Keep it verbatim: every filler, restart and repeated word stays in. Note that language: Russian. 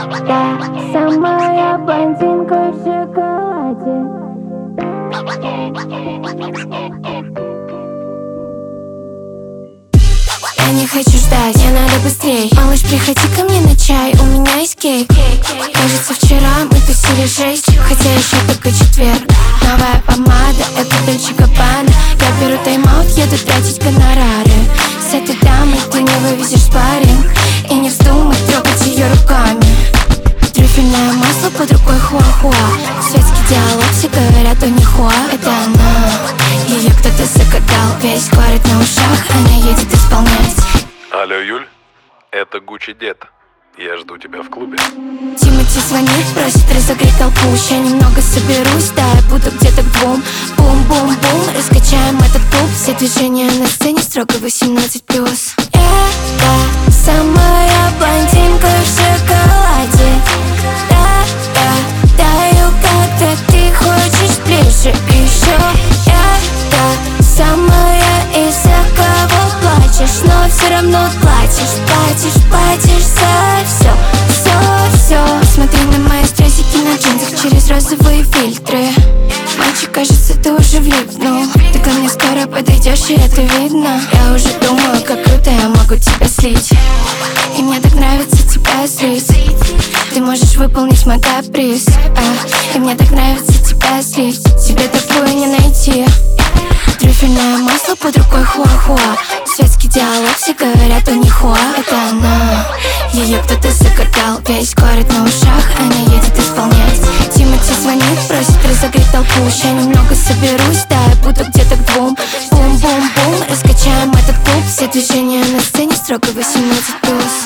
та самая блондинка в шоколаде. Я не хочу ждать, мне надо быстрей. Малыш, приходи ко мне на чай, у меня есть кейк. Кажется, вчера мы тусили шесть, хотя еще только четверг. Новая помада, это Дольче Габбана. Я беру тайм-аут, еду тратить гонорары. С этой дамой ты не вывезешь спарринг. И не вздумай трогать ее руками. Трюфельное масло под рукой хуа-хуа. Светский диалог, все говорят, у них хуа. Это она, ее кто-то закатал. Весь город на ушах, она едет исполнять. Алло, Юль, это Гуччи Дед. Я жду тебя в клубе. Тимати звонит, просит разогреть толпу. Ща немного соберусь, да, я буду где-то к двум. Бум-бум-бум, раскачаем этот клуб. Все движения на сцене строго восемнадцать плюс. Я самая блондинка в шоколаде. Да, да, даю, когда ты хочешь ближе еще. Я та самая, из-за кого плачешь, но все равно платишь, платишь, платишь за все, все, все. Смотри на мои стрессики на джинсах через розовые фильтры. Мальчик, кажется, ты уже влипнул. Ты ко мне скоро подойдешь, и это видно. Я уже думаю, как круто я могу тебя слить. И мне так нравится тебя злить. Ты можешь выполнить мой каприз, а, и мне так нравится тебя злить. Тебе такое не найти. Трюфельное масло под рукой хуа-хуа. Светский диалог, все говорят, у них хуа. Это она, ее кто-то закатал. Весь город на ушах, она едет исполнять. Тимати звонит, просит разогреть толпу. Ща немного соберусь, да, я буду где-то к двум. Бум-бум-бум, раскачаем этот клуб. Все движения на сцене строго восемнадцать плюс.